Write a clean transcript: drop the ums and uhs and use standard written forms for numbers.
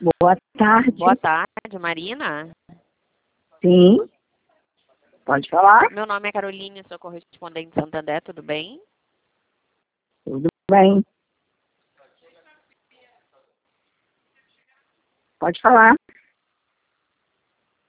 Boa tarde. Boa tarde, Marina. Sim, pode falar. Meu nome é Caroline, sou correspondente de Santander, tudo bem? Tudo bem. Pode falar.